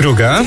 Druga.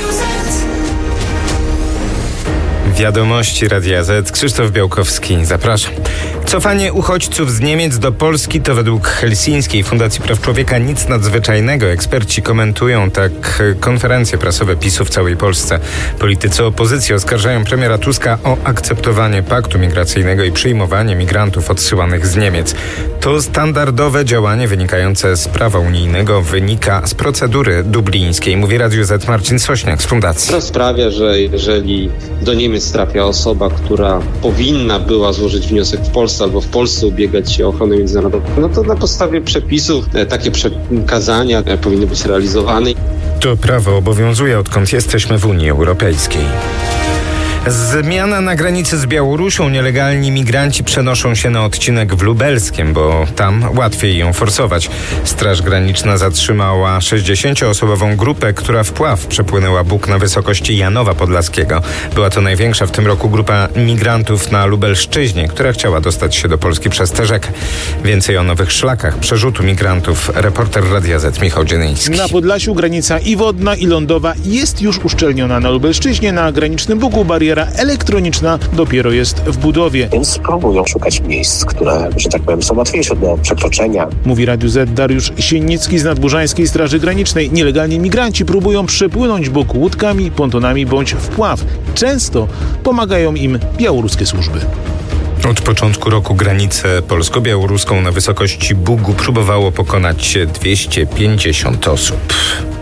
Wiadomości Radia Z. Krzysztof Białkowski, zapraszam. Cofanie uchodźców z Niemiec do Polski to według Helsińskiej Fundacji Praw Człowieka nic nadzwyczajnego. Eksperci komentują tak konferencje prasowe PiS-u w całej Polsce. Politycy opozycji oskarżają premiera Tuska o akceptowanie paktu migracyjnego i przyjmowanie migrantów odsyłanych z Niemiec. To standardowe działanie wynikające z prawa unijnego, wynika z procedury dublińskiej, mówi Radiu Z Marcin Sośniak z Fundacji. To sprawia, że jeżeli do Niemiec trafia osoba, która powinna była złożyć wniosek w Polsce albo w Polsce ubiegać się o ochronę międzynarodową, no to na podstawie przepisów takie przekazania powinny być realizowane. To prawo obowiązuje, odkąd jesteśmy w Unii Europejskiej. Zmiana na granicy z Białorusią. Nielegalni migranci przenoszą się na odcinek w Lubelskiem, bo tam łatwiej ją forsować. Straż Graniczna zatrzymała 60-osobową grupę, która wpław przepłynęła Bug na wysokości Janowa Podlaskiego. Była to największa w tym roku grupa migrantów na Lubelszczyźnie, która chciała dostać się do Polski przez tę rzekę. Więcej o nowych szlakach przerzutu migrantów. Reporter Radia Z Michał Dzienyński. Na Podlasiu granica i wodna, i lądowa jest już uszczelniona. Na Lubelszczyźnie, na granicznym Bugu bariera elektroniczna dopiero jest w budowie. Więc próbują szukać miejsc, które, że tak powiem, są łatwiejsze do przekroczenia. Mówi Radiu Z Dariusz Sienicki z Nadburzańskiej Straży Granicznej. Nielegalni migranci próbują przepłynąć Bóg łódkami, pontonami bądź wpław. Często pomagają im białoruskie służby. Od początku roku granicę polsko-białoruską na wysokości Bugu próbowało pokonać 250 osób.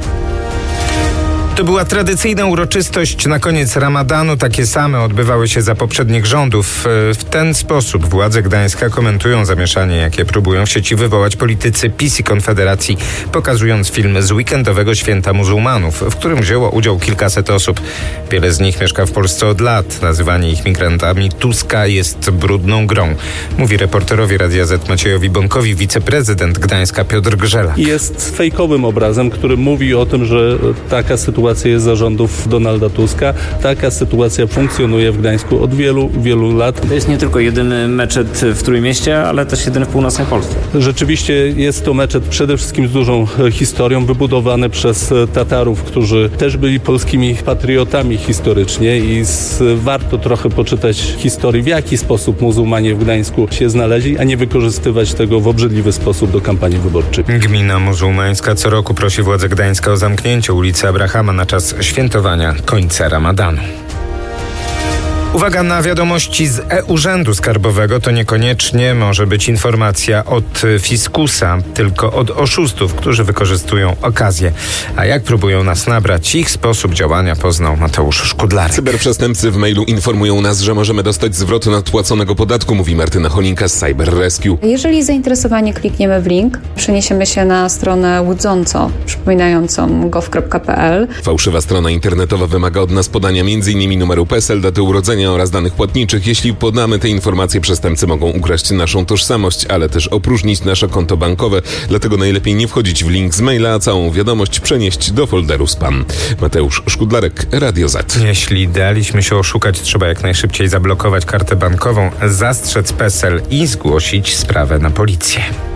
To była tradycyjna uroczystość na koniec Ramadanu. Takie same odbywały się za poprzednich rządów. W ten sposób władze Gdańska komentują zamieszanie, jakie próbują w sieci wywołać politycy PiS i Konfederacji, pokazując film z weekendowego święta muzułmanów, w którym wzięło udział kilkaset osób. Wiele z nich mieszka w Polsce od lat. Nazywanie ich migrantami Tuska jest brudną grą, mówi reporterowi Radia Z Maciejowi Bąkowi wiceprezydent Gdańska Piotr Grzela. Jest fejkowym obrazem, który mówi o tym, że taka sytuacja jest za rządów Donalda Tuska. Taka sytuacja funkcjonuje w Gdańsku od wielu, wielu lat. To jest nie tylko jedyny meczet w Trójmieście, ale też jedyny w północnej Polsce. Rzeczywiście jest to meczet przede wszystkim z dużą historią, wybudowany przez Tatarów, którzy też byli polskimi patriotami historycznie i warto trochę poczytać historii, w jaki sposób muzułmanie w Gdańsku się znaleźli, a nie wykorzystywać tego w obrzydliwy sposób do kampanii wyborczej. Gmina muzułmańska co roku prosi władze Gdańska o zamknięcie ulicy Abrahama na czas świętowania końca Ramadanu. Uwaga na wiadomości z e-Urzędu Skarbowego. To niekoniecznie może być informacja od fiskusa, tylko od oszustów, którzy wykorzystują okazję. A jak próbują nas nabrać, ich sposób działania poznał Mateusz Szkudlarek. Cyberprzestępcy w mailu informują nas, że możemy dostać zwrot nadpłaconego podatku, mówi Martyna Cholinka z Cyber Rescue. Jeżeli zainteresowani klikniemy w link, przeniesiemy się na stronę łudząco przypominającą gov.pl. Fałszywa strona internetowa wymaga od nas podania m.in. numeru PESEL, daty urodzenia oraz danych płatniczych. Jeśli podamy te informacje, przestępcy mogą ukraść naszą tożsamość, ale też opróżnić nasze konto bankowe. Dlatego najlepiej nie wchodzić w link z maila, a całą wiadomość przenieść do folderu spam. Mateusz Szkudlarek, Radio Z. Jeśli daliśmy się oszukać, trzeba jak najszybciej zablokować kartę bankową, zastrzec PESEL i zgłosić sprawę na policję.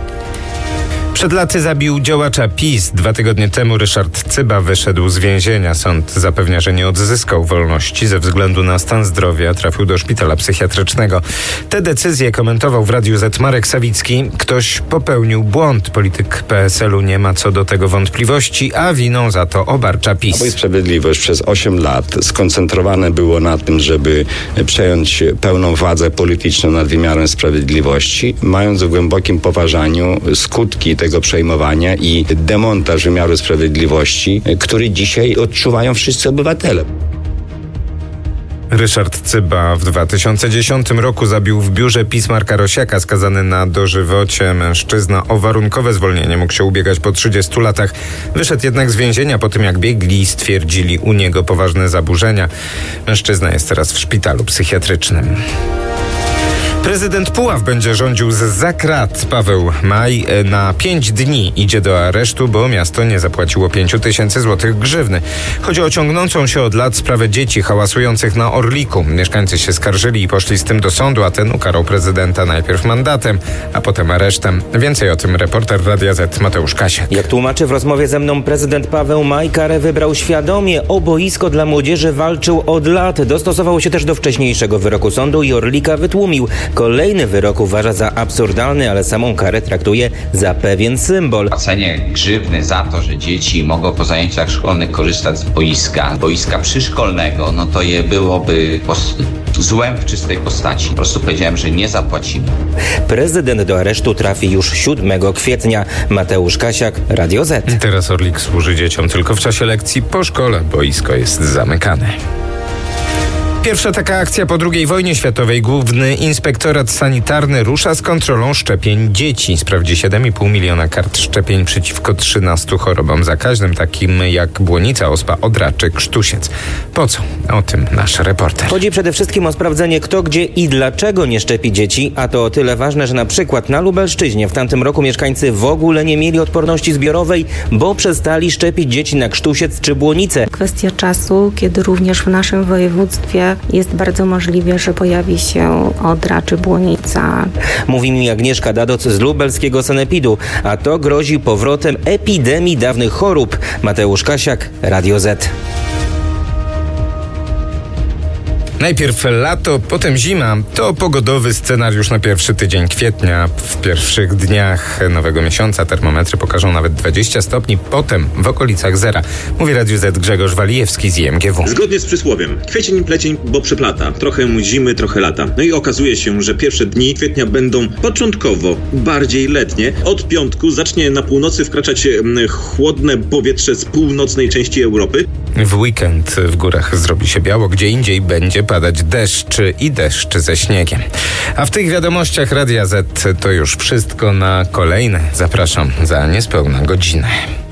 Przed laty zabił działacza PiS. 2 tygodnie temu Ryszard Cyba wyszedł z więzienia. Sąd zapewnia, że nie odzyskał wolności ze względu na stan zdrowia. Trafił do szpitala psychiatrycznego. Te decyzje komentował w Radiu Z Marek Sawicki. Ktoś popełnił błąd. Polityk PSL-u nie ma co do tego wątpliwości, a winą za to obarcza PiS. Prawo i Sprawiedliwość przez 8 lat skoncentrowane było na tym, żeby przejąć pełną władzę polityczną nad wymiarem sprawiedliwości, mając w głębokim poważaniu skutki tego przejmowania i demontaż wymiaru sprawiedliwości, który dzisiaj odczuwają wszyscy obywatele. Ryszard Cyba w 2010 roku zabił w biurze PiS Marka Rosiaka, skazany na dożywocie. Mężczyzna o warunkowe zwolnienie mógł się ubiegać po 30 latach. Wyszedł jednak z więzienia po tym, jak biegli stwierdzili u niego poważne zaburzenia. Mężczyzna jest teraz w szpitalu psychiatrycznym. Prezydent Puław będzie rządził zza krat. Paweł Maj na 5 dni idzie do aresztu, bo miasto nie zapłaciło 5 000 złotych grzywny. Chodzi o ciągnącą się od lat sprawę dzieci hałasujących na Orliku. Mieszkańcy się skarżyli i poszli z tym do sądu, a ten ukarał prezydenta najpierw mandatem, a potem aresztem. Więcej o tym reporter Radia Z Mateusz Kasiak. Jak tłumaczy w rozmowie ze mną prezydent Paweł Maj, karę wybrał świadomie. O boisko dla młodzieży walczył od lat. Dostosował się też do wcześniejszego wyroku sądu i Orlika wytłumił. Kolejny wyrok uważa za absurdalny, ale samą karę traktuje za pewien symbol. Płacenie grzywny za to, że dzieci mogą po zajęciach szkolnych korzystać z boiska przyszkolnego, no to je byłoby złem w czystej postaci. Po prostu powiedziałem, że nie zapłacimy. Prezydent do aresztu trafi już 7 kwietnia. Mateusz Kasiak, Radio Z. Teraz Orlik służy dzieciom tylko w czasie lekcji. Po szkole boisko jest zamykane. Pierwsza taka akcja po II wojnie światowej. Główny Inspektorat Sanitarny rusza z kontrolą szczepień dzieci. Sprawdzi 7,5 miliona kart szczepień przeciwko 13 chorobom zakaźnym, takim jak błonica, ospa, odra czy krztusiec. Po co? O tym nasz reporter. Chodzi przede wszystkim o sprawdzenie, kto, gdzie i dlaczego nie szczepi dzieci, a to o tyle ważne, że na przykład na Lubelszczyźnie w tamtym roku mieszkańcy w ogóle nie mieli odporności zbiorowej, bo przestali szczepić dzieci na krztusiec czy błonicę. Kwestia czasu, kiedy również w naszym województwie jest bardzo możliwe, że pojawi się odra czy błonica. Mówi mi Agnieszka Dadoc z lubelskiego sanepidu, a to grozi powrotem epidemii dawnych chorób. Mateusz Kasiak, Radio Z. Najpierw lato, potem zima. To pogodowy scenariusz na pierwszy tydzień kwietnia. W pierwszych dniach nowego miesiąca termometry pokażą nawet 20 stopni, potem w okolicach zera. Mówi Radiu Z Grzegorz Walijewski z IMGW. Zgodnie z przysłowiem, kwiecień plecień, bo przeplata. Trochę zimy, trochę lata. No i okazuje się, że pierwsze dni kwietnia będą początkowo bardziej letnie. Od piątku zacznie na północy wkraczać chłodne powietrze z północnej części Europy. W weekend w górach zrobi się biało, gdzie indziej będzie padać deszcz i deszcz ze śniegiem. A w tych wiadomościach Radia Z to już wszystko. Na kolejne zapraszam za niespełna godzinę.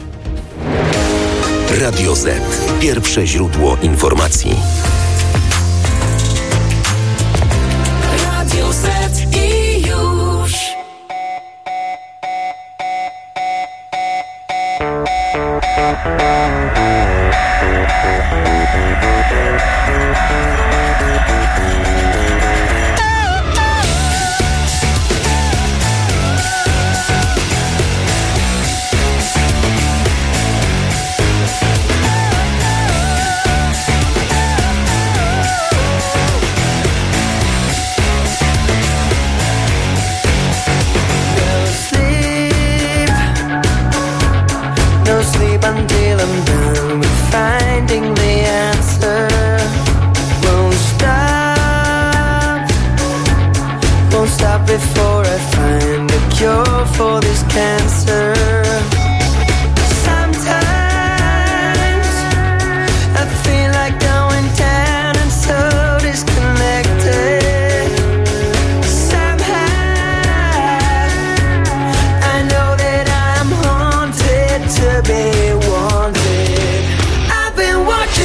Radio Z. Pierwsze źródło informacji. Radio Z i już. Until I'm done with finding the answer. Won't stop before I find a cure for this cancer. Sometimes I feel like going down and so disconnected. Somehow I know that I'm haunted to be wanted. I've been watching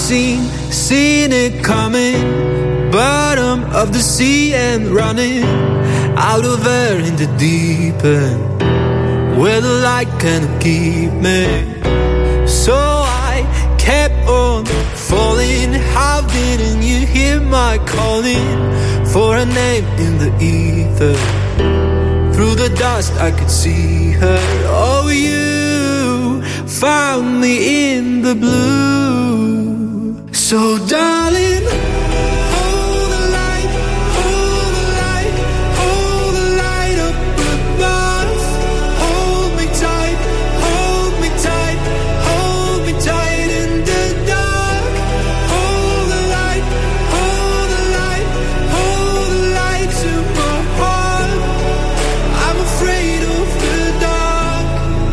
seen it coming. Bottom of the sea and running out of air in the deep end, where the light can't keep me. So I kept on falling. How didn't you hear my calling for a name in the ether? Through the dust I could see her. Oh, you found me in the blue. So darling, hold the light, hold the light, hold the light up above. Hold me tight, hold me tight, hold me tight in the dark. Hold the light, hold the light, hold the light to my heart. I'm afraid of the dark.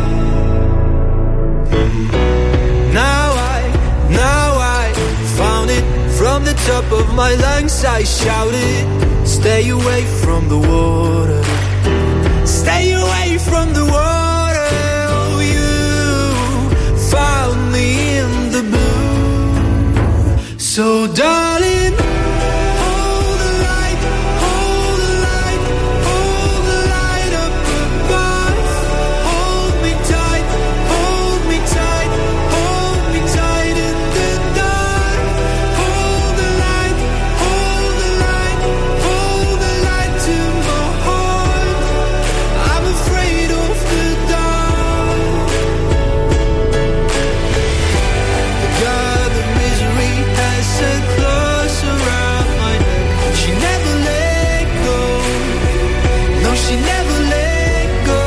Now I found it. From the top of my lungs I shouted, stay away from the water. Stay away from the water. Oh, you found me in the blue. So darling, hold the light, hold the light, hold the light up above. Hold me tight, hold me tight, hold me tight in the dark. Hold the light, hold the light, hold the light to my heart. I'm afraid of the dark. The God of misery has a close around my neck. She never let go. No, she never let go.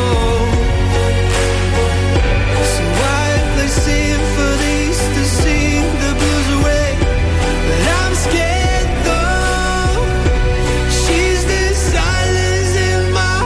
So why play symphonies to sing the blues away? But I'm scared though. She's the silence in my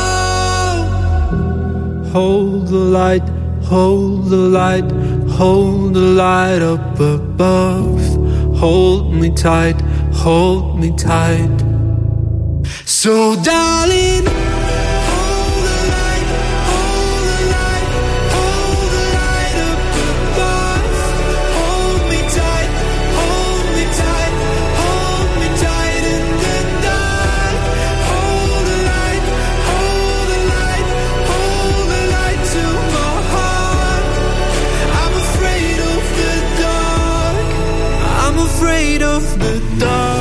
home. Hold the light, hold the light, hold the light up above. Hold me tight, hold me tight. So darling, hold the light, hold the light, hold the light up above. Hold me tight, hold me tight, hold me tight in the dark. Hold the light, hold the light, hold the light to my heart. I'm afraid of the dark. I'm afraid of the dark.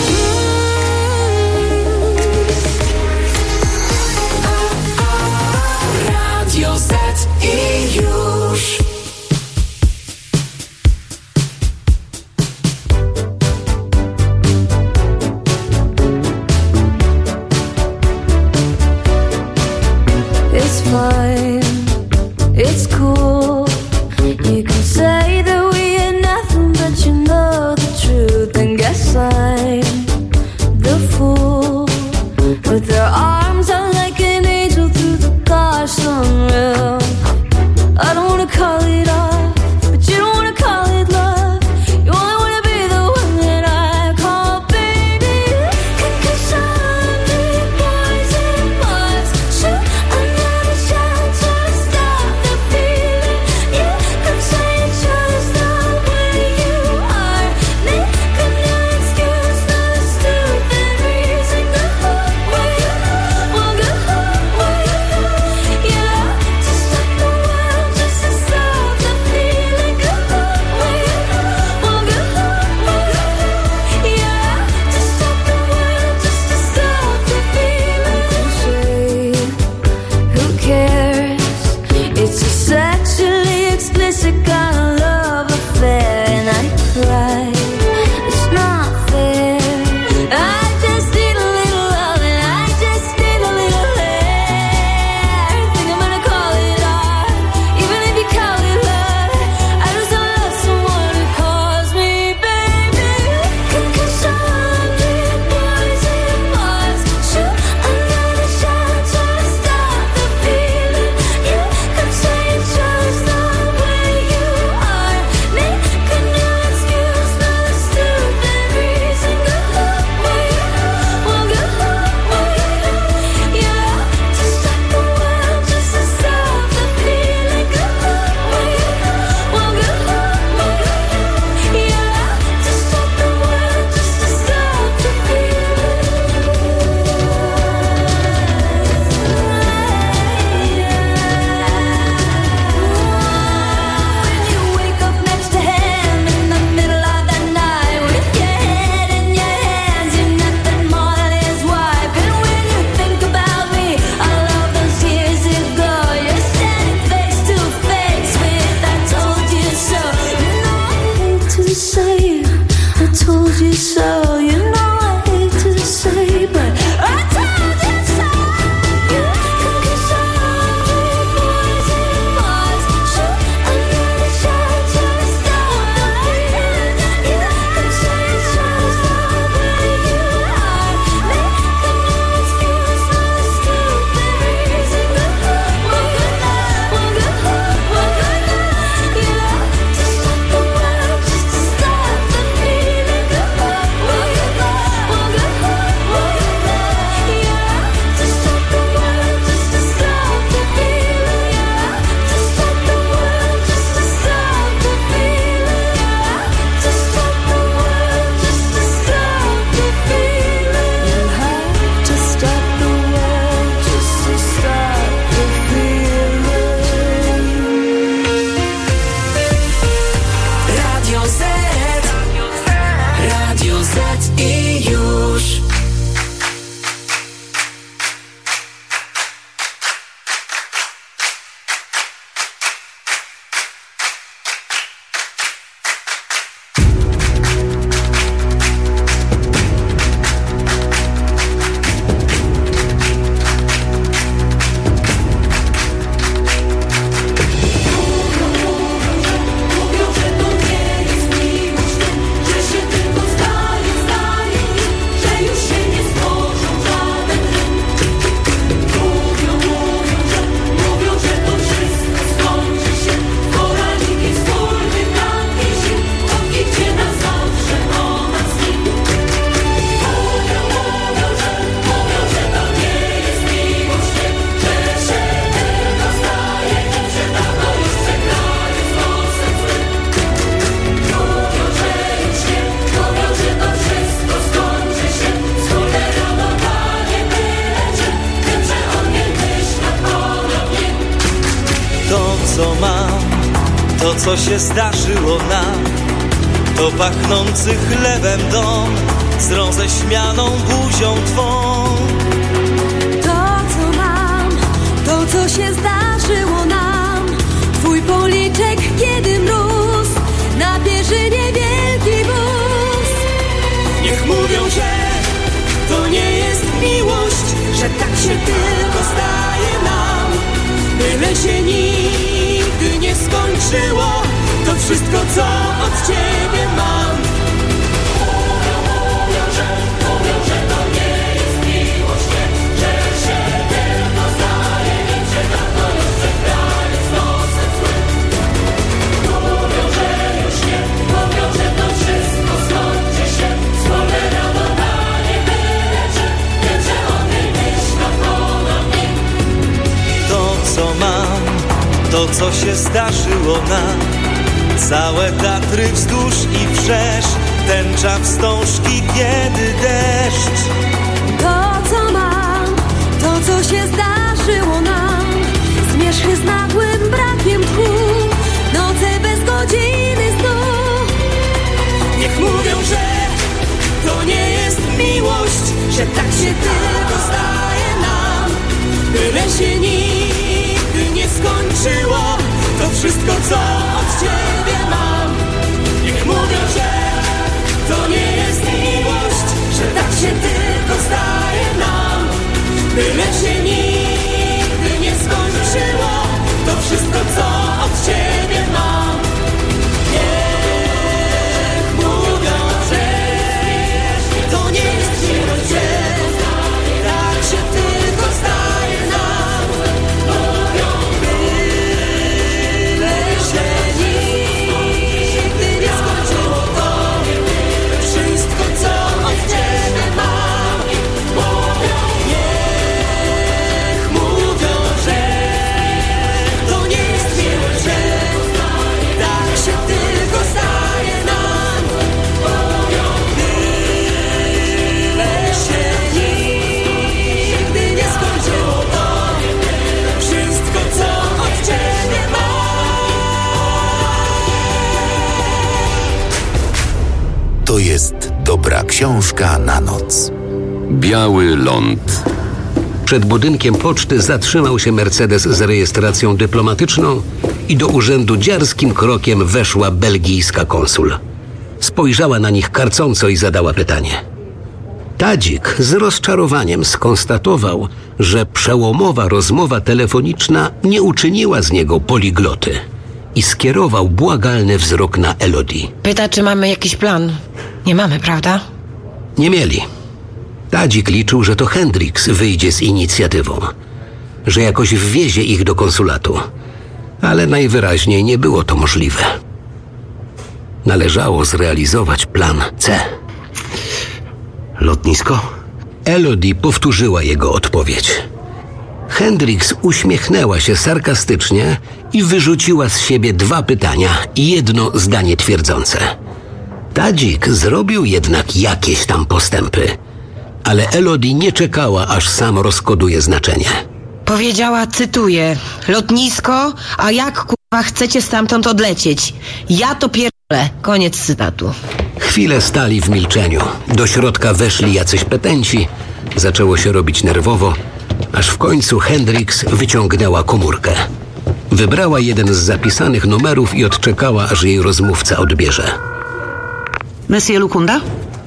Radio Z i już. It's fine, it's cool. You can say that we are nothing, but you know the truth. And guess I so. You know I hate to say, but I told you so. Come kiss 100 boys and bars. Shoot another shot to stop the feeling. You can say it's just the way you are. Make no excuse for the stupid reason. One good night, one good night, one good night. Yeah, to stop the world, just to stop the feeling. One good night, one good night, one good night. Yeah, to stop the world, just to stop the feeling. Yeah, to stop the world, just to stop the feeling. Yeah, to stop the world, just to stop the feeling. You have to stop the world just to stop the feeling. Radio Z, Radio Z i już. To, co mam, to, co się zdarzyło nam, to pachnący chlebem dom z roześmianą buzią twą. To, co mam, to, co się zdarzyło nam, twój policzek, kiedy mróz na pierzynie wielki wóz. Niech mówią, że to nie jest miłość, że tak się tylko zdaje nam. Byle się nigdy nie skończyło to wszystko, co od ciebie mam. Mówią, że to nie jest miłość, że się tylko zdaje im, że dawno już przegrali z losem złym. Mówią, że już nie, mówią, że to wszystko skończy się. Spolerowanie byle, że o tej myśl ponad nim. To, co mam, to, co się zdarzyło nam, całe Tatry wzdłuż i wszerz, tęcza wstążki, kiedy deszcz. To, co mam, to, co się zdarzyło nam, zmierzchy z nagłym brakiem tchu, noce bez godziny snu. Niech mówią, że to nie jest miłość, że tak się tylko zdaje nam. Byle się nigdy nie skończyło to wszystko, co od ciebie mam. Niech mówią, że to nie jest miłość, że tak się tylko zdaje nam. Byle się nigdy nie skończyło to wszystko, co od ciebie mam. Niech mówią, że to nie jest miłość, że tak się tylko zdaje nam. Mówią, byle się nigdy nie skończyło to wszystko, co od ciebie mam. Mówią, niech mówią, że to nie jest miłość, że tak się tylko zdaje nam. Mówią, byle się nigdy nie skończyło to wszystko, co od ciebie mam. To jest dobra książka na noc. Biały ląd. Przed budynkiem poczty zatrzymał się Mercedes z rejestracją dyplomatyczną i do urzędu dziarskim krokiem weszła belgijska konsul. spojrzała na nich karcąco i zadała pytanie. Tadzik z rozczarowaniem skonstatował, że przełomowa rozmowa telefoniczna nie uczyniła z niego poligloty i skierował błagalny wzrok na Elodie. Pyta, czy mamy jakiś plan. Nie mamy, prawda? Nie mieli. Tadzik liczył, że to Hendricks wyjdzie z inicjatywą, że jakoś wwiezie ich do konsulatu, ale najwyraźniej nie było to możliwe. Należało zrealizować plan C. Lotnisko? Elodie powtórzyła jego odpowiedź. Hendricks uśmiechnęła się sarkastycznie i wyrzuciła z siebie 2 pytania i 1 zdanie twierdzące. Tadzik zrobił jednak jakieś tam postępy, ale Elodie nie czekała, aż sam rozkoduje znaczenie. Powiedziała, cytuję, lotnisko, a jak kurwa chcecie stamtąd odlecieć? Ja to pierdolę. Koniec cytatu. Chwilę stali w milczeniu. Do środka weszli jacyś petenci. Zaczęło się robić nerwowo, aż w końcu Hendricks wyciągnęła komórkę. Wybrała jeden z zapisanych numerów i odczekała, aż jej rozmówca odbierze. Monsieur Lukunda?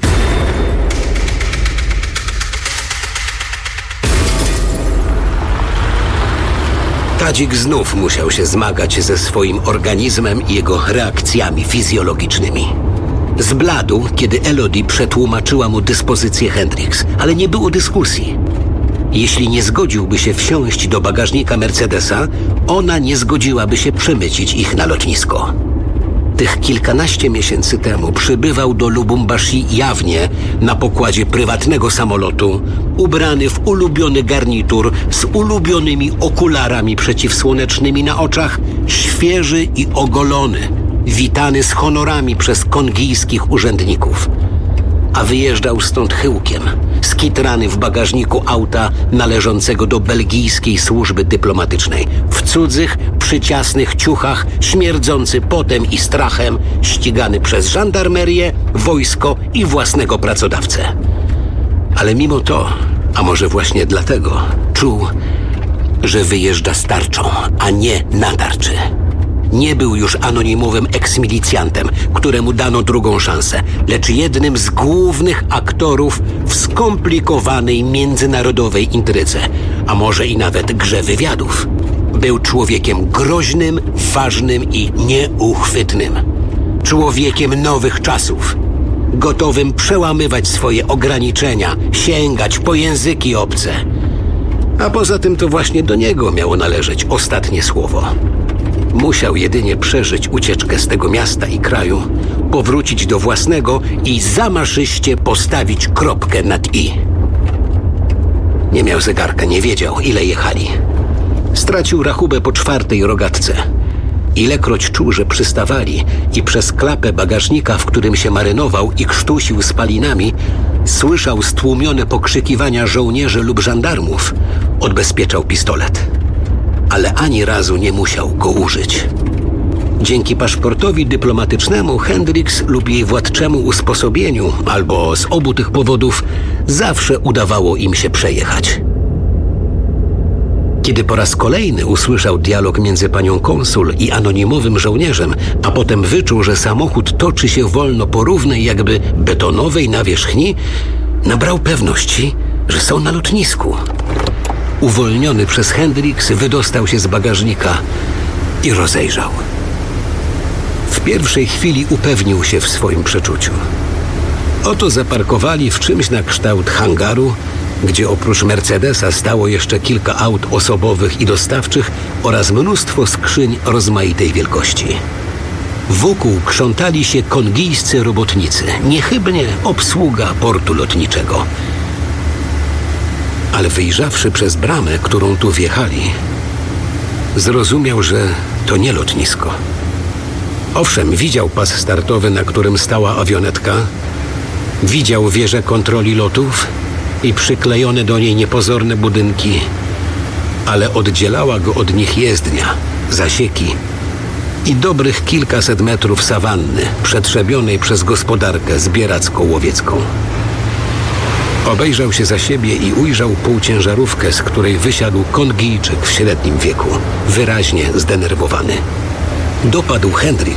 Tadzik znów musiał się zmagać ze swoim organizmem i jego reakcjami fizjologicznymi. Zbladł, kiedy Elodie przetłumaczyła mu dyspozycję Hendricks, ale nie było dyskusji. Jeśli nie zgodziłby się wsiąść do bagażnika Mercedesa, ona nie zgodziłaby się przemycić ich na lotnisko. Tych kilkanaście miesięcy temu przybywał do Lubumbashi jawnie na pokładzie prywatnego samolotu, ubrany w ulubiony garnitur z ulubionymi okularami przeciwsłonecznymi na oczach, świeży i ogolony, witany z honorami przez kongijskich urzędników. A wyjeżdżał stąd chyłkiem, skitrany w bagażniku auta należącego do belgijskiej służby dyplomatycznej, w cudzych, przyciasnych ciuchach, śmierdzący potem i strachem, ścigany przez żandarmerię, wojsko i własnego pracodawcę. Ale mimo to, a może właśnie dlatego, czuł, że wyjeżdża z tarczą, a nie na tarczy. Nie był już anonimowym eksmilicjantem, któremu dano drugą szansę, lecz jednym z głównych aktorów w skomplikowanej międzynarodowej intrydze, a może i nawet grze wywiadów. Był człowiekiem groźnym, ważnym i nieuchwytnym. Człowiekiem nowych czasów, gotowym przełamywać swoje ograniczenia, sięgać po języki obce. A poza tym to właśnie do niego miało należeć ostatnie słowo. Musiał jedynie przeżyć ucieczkę z tego miasta i kraju, powrócić do własnego i zamaszyście postawić kropkę nad i. Nie miał zegarka, nie wiedział, ile jechali. Stracił rachubę po 4. rogatce. Ilekroć czuł, że przystawali i przez klapę bagażnika, w którym się marynował i krztusił spalinami, słyszał stłumione pokrzykiwania żołnierzy lub żandarmów, odbezpieczał pistolet. Ale ani razu nie musiał go użyć. Dzięki paszportowi dyplomatycznemu Hendricks lub jej władczemu usposobieniu, albo z obu tych powodów, zawsze udawało im się przejechać. Kiedy po raz kolejny usłyszał dialog między panią konsul i anonimowym żołnierzem, a potem wyczuł, że samochód toczy się wolno po równej, jakby betonowej nawierzchni, nabrał pewności, że są na lotnisku. Uwolniony przez Hendricks wydostał się z bagażnika i rozejrzał. W pierwszej chwili upewnił się w swoim przeczuciu. Oto zaparkowali w czymś na kształt hangaru, gdzie oprócz Mercedesa stało jeszcze kilka aut osobowych i dostawczych oraz mnóstwo skrzyń rozmaitej wielkości. Wokół krzątali się kongijscy robotnicy, niechybnie obsługa portu lotniczego. Ale wyjrzawszy przez bramę, którą tu wjechali, zrozumiał, że to nie lotnisko. Owszem, widział pas startowy, na którym stała awionetka, widział wieżę kontroli lotów i przyklejone do niej niepozorne budynki, ale oddzielała go od nich jezdnia, zasieki i dobrych kilkaset metrów sawanny przetrzebionej przez gospodarkę zbieracko-łowiecką. Obejrzał się za siebie i ujrzał półciężarówkę, z której wysiadł Kongijczyk w średnim wieku, wyraźnie zdenerwowany. Dopadł Hendricks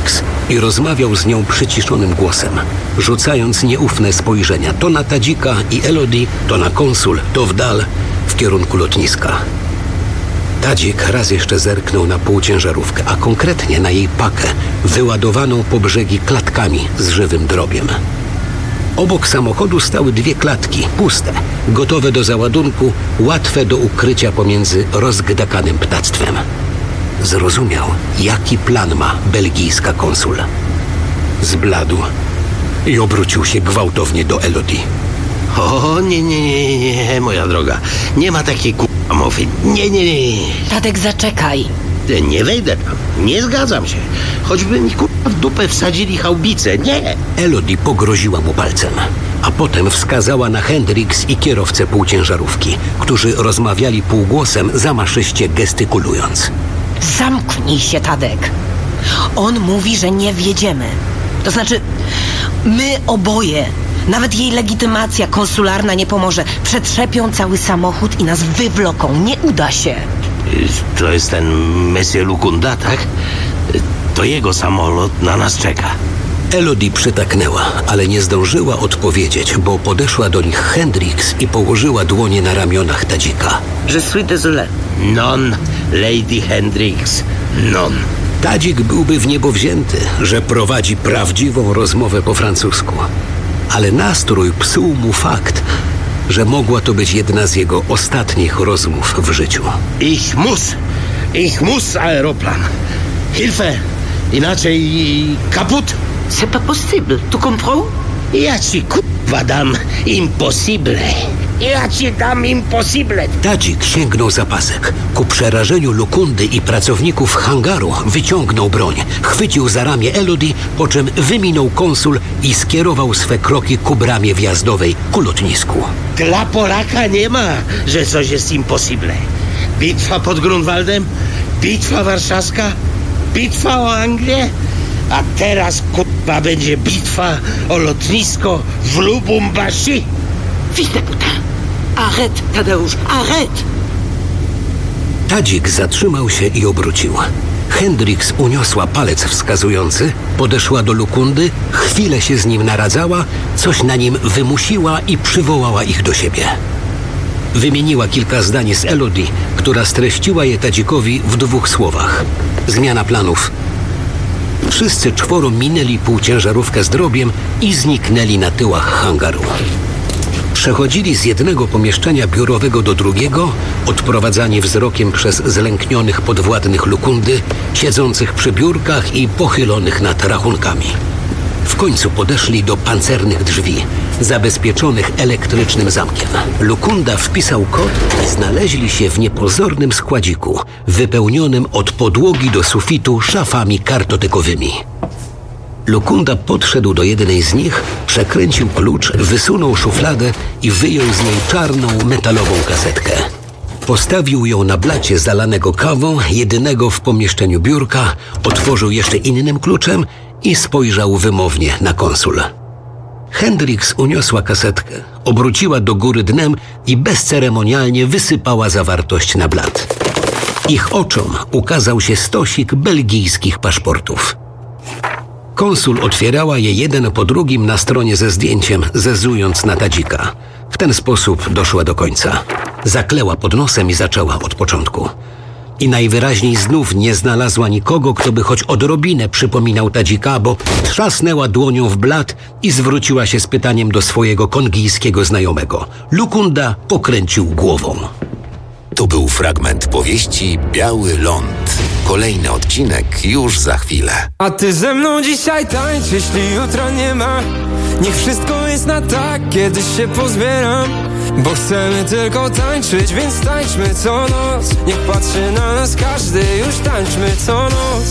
i rozmawiał z nią przyciszonym głosem, rzucając nieufne spojrzenia to na Tadzika i Elodie, to na konsul, to w dal, w kierunku lotniska. Tadzik raz jeszcze zerknął na półciężarówkę, a konkretnie na jej pakę, wyładowaną po brzegi klatkami z żywym drobiem. Obok samochodu stały 2 klatki, puste, gotowe do załadunku, łatwe do ukrycia pomiędzy rozgdakanym ptactwem. Zrozumiał, jaki plan ma belgijska konsul. Zbladł i obrócił się gwałtownie do Elodie. O, nie, moja droga. Nie ma takiej mowy. Nie. Tadek, zaczekaj. Nie wejdę tam. Nie zgadzam się. Choćby mi w dupę wsadzili chaubicę. Nie. Elodie pogroziła mu palcem, a potem wskazała na Hendricks i kierowcę półciężarówki, którzy rozmawiali półgłosem, zamaszyście gestykulując. Zamknij się, Tadek. On mówi, że nie wjedziemy. To znaczy, my oboje. Nawet jej legitymacja konsularna nie pomoże. Przetrzepią cały samochód i nas wywloką. Nie uda się. To jest ten Monsieur Lukunda, tak? To jego samolot na nas czeka. Elodie przytaknęła, ale nie zdążyła odpowiedzieć, bo podeszła do nich Hendricks i położyła dłonie na ramionach Tadzika. Je suis désolé. Non, Lady Hendricks. Non. Tadzik byłby w niebo wzięty, że prowadzi prawdziwą rozmowę po francusku. Ale nastrój psuł mu fakt, że mogła to być jedna z jego ostatnich rozmów w życiu. Ich muss aeroplan. Hilfe, inaczej kaput. C'est pas possible, tu comprends? Ja ci dam impossible. Tadzik sięgnął za pasek. Ku przerażeniu Lukundy i pracowników hangaru wyciągnął broń, chwycił za ramię Elodie, po czym wyminął konsul i skierował swe kroki ku bramie wjazdowej ku lotnisku. Dla Polaka nie ma, że coś jest impossible. Bitwa pod Grunwaldem, bitwa warszawska, bitwa o Anglię, a teraz będzie bitwa o lotnisko w Lubumbashi. Fils de putain! Arrête, Tadeusz, arrête! Tadzik zatrzymał się i obrócił. Hendricks uniosła palec wskazujący, podeszła do Lukundy, chwilę się z nim naradzała, coś na nim wymusiła i przywołała ich do siebie. Wymieniła kilka zdań z Elodie, która streściła je Tadzikowi w 2 słowach. Zmiana planów. Wszyscy 4 minęli półciężarówkę z drobiem i zniknęli na tyłach hangaru. Przechodzili z jednego pomieszczenia biurowego do drugiego, odprowadzani wzrokiem przez zlęknionych podwładnych Lukundy, siedzących przy biurkach i pochylonych nad rachunkami. W końcu podeszli do pancernych drzwi, zabezpieczonych elektrycznym zamkiem. Lukunda wpisał kod i znaleźli się w niepozornym składziku, wypełnionym od podłogi do sufitu szafami kartotekowymi. Lukunda podszedł do jednej z nich, przekręcił klucz, wysunął szufladę i wyjął z niej czarną, metalową kasetkę. Postawił ją na blacie zalanego kawą, jedynego w pomieszczeniu biurka, otworzył jeszcze innym kluczem i spojrzał wymownie na konsul. Hendricks uniosła kasetkę, obróciła do góry dnem i bezceremonialnie wysypała zawartość na blat. Ich oczom ukazał się stosik belgijskich paszportów. Konsul otwierała je jeden po drugim na stronie ze zdjęciem, zezując na Tadzika. W ten sposób doszła do końca. Zakleła pod nosem i zaczęła od początku. I najwyraźniej znów nie znalazła nikogo, kto by choć odrobinę przypominał Tadzika, bo trzasnęła dłonią w blat i zwróciła się z pytaniem do swojego kongijskiego znajomego. Lukunda pokręcił głową. To był fragment powieści Biały Ląd. Kolejny odcinek już za chwilę. A ty ze mną dzisiaj tańcz, jeśli jutro nie ma. Niech wszystko jest na tak, kiedyś się pozbieram. Bo chcemy tylko tańczyć, więc tańczmy co noc. Niech patrzy na nas każdy, już tańczmy co noc.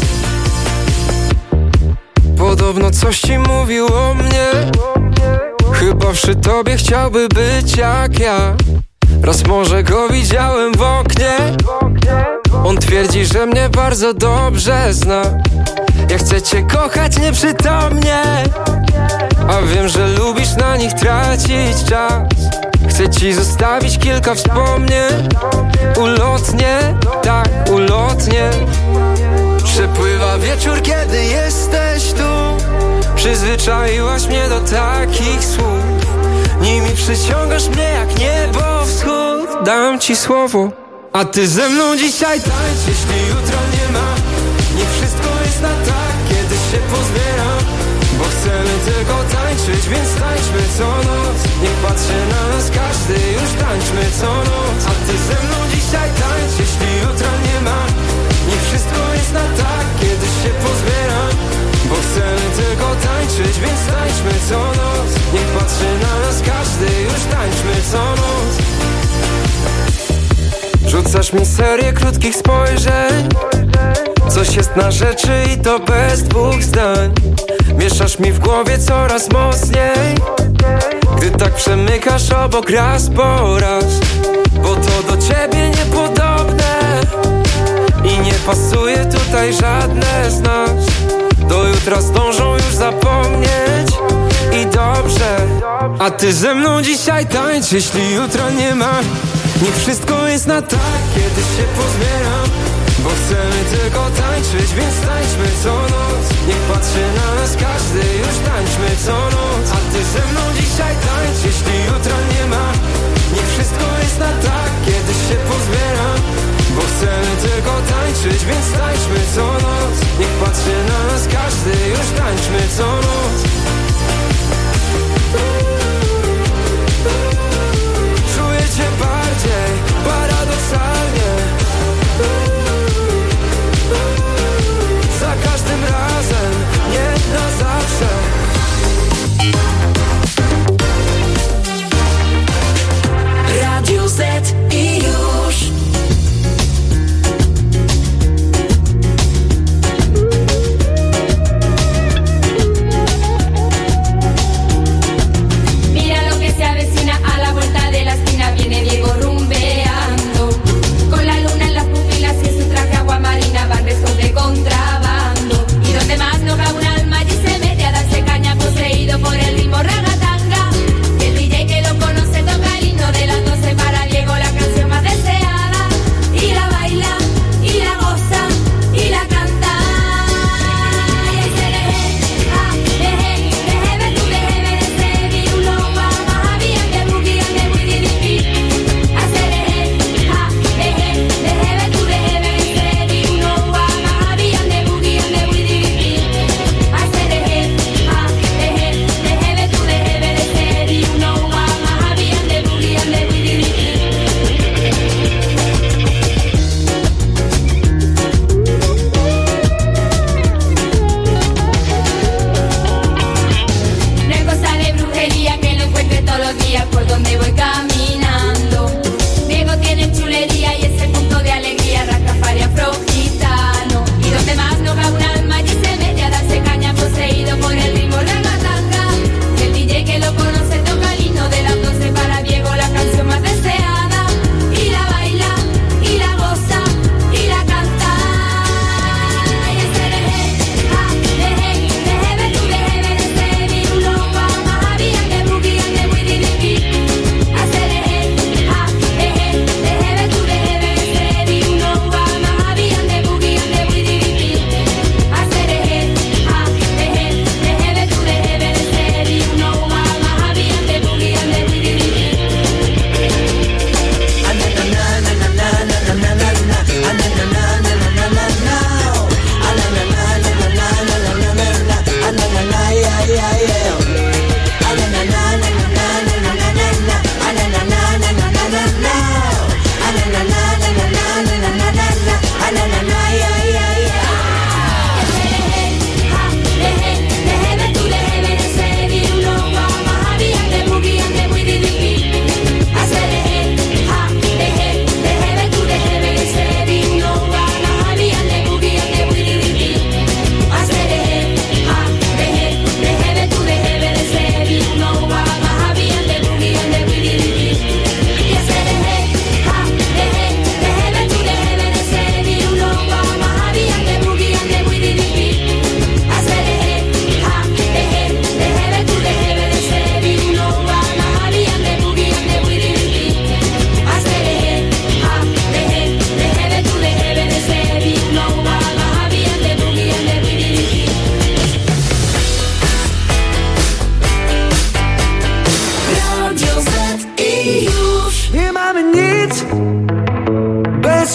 Podobno coś ci mówił o mnie. Chyba przy tobie chciałby być jak ja. Raz może go widziałem w oknie. On twierdzi, że mnie bardzo dobrze zna. Ja chcę cię kochać nieprzytomnie, a wiem, że lubisz na nich tracić czas. Chcę ci zostawić kilka wspomnień. Ulotnie, tak ulotnie. Przepływa wieczór, kiedy jesteś tu. Przyzwyczaiłaś mnie do takich słów. Nimi przyciągasz mnie jak niebo wschód. Dam ci słowo, a ty ze mną dzisiaj tańcz. Jeśli jutro nie ma, niech wszystko jest na tak. Kiedy się pozbieram, bo chcemy tylko tańczyć, więc tańczmy co noc. Niech patrzy na nas każdy, już tańczmy co noc. A ty ze mną dzisiaj tańcz. Jeśli jutra nie ma, niech wszystko jest na tak. Kiedy się pozbieram, bo chcemy tylko tańczyć, więc tańczmy co noc. Niech patrzy na nas każdy, już tańczmy co noc. Rzucasz mi serię krótkich spojrzeń. Coś jest na rzeczy i to bez dwóch zdań. Mieszasz mi w głowie coraz mocniej, gdy tak przemykasz obok raz po raz. Bo to do ciebie niepodobne i nie pasuje tutaj żadne z nas. Do jutra zdążą już zapomnieć i dobrze. A ty ze mną dzisiaj tańcz. Jeśli jutra nie ma, niech wszystko jest na tak. Kiedy się pozbieram, bo chcemy tylko tańczyć, więc tańczmy co noc. Niech patrzy na nas każdy, już tańczmy co noc. A ty ze mną dzisiaj tańcz. Jeśli jutra nie ma, niech wszystko jest na tak. Kiedy się pozbieram, bo chcemy tylko tańczyć, więc tańczmy co noc. Niech patrzy na nas każdy, już tańczmy co noc. Czuję cię bardziej, paradoksalnie. Za każdym razem, nie na zawsze.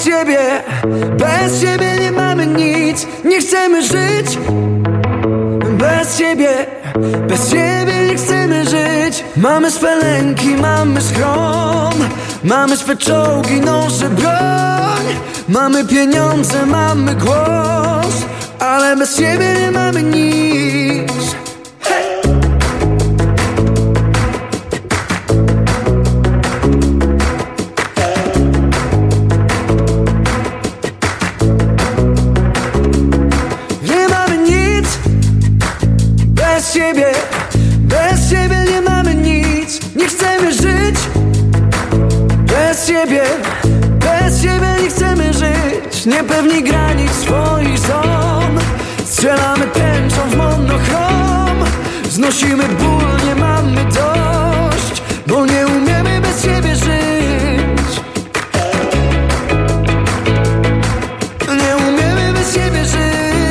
Bez ciebie nie mamy nic, nie chcemy żyć. Bez ciebie nie chcemy żyć. Mamy swe lęki, mamy schron, mamy swe czołgi, noże, broń. Mamy pieniądze, mamy głos, ale bez ciebie nie mamy nic. Bez ciebie nie mamy nic, nie chcemy żyć. Bez ciebie nie chcemy żyć. Niepewni granic swoich zon, strzelamy tęczą w monochrom. Znosimy ból, nie mamy dość, bo nie umiemy bez ciebie żyć. Nie umiemy bez ciebie żyć.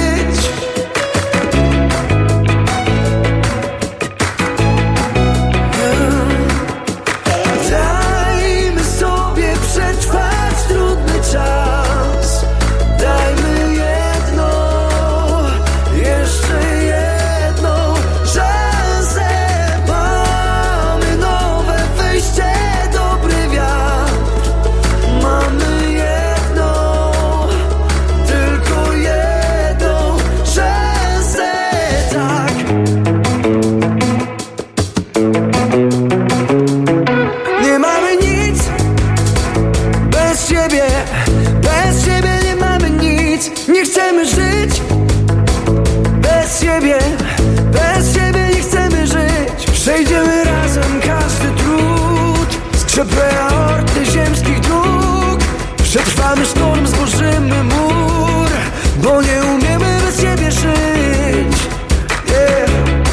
Bez ciebie nie chcemy żyć. Przejdziemy razem każdy trud, skrzepę aorty ziemskich dróg. Przetrwamy sztorm, zburzymy mur, bo nie umiemy bez ciebie żyć. Yeah.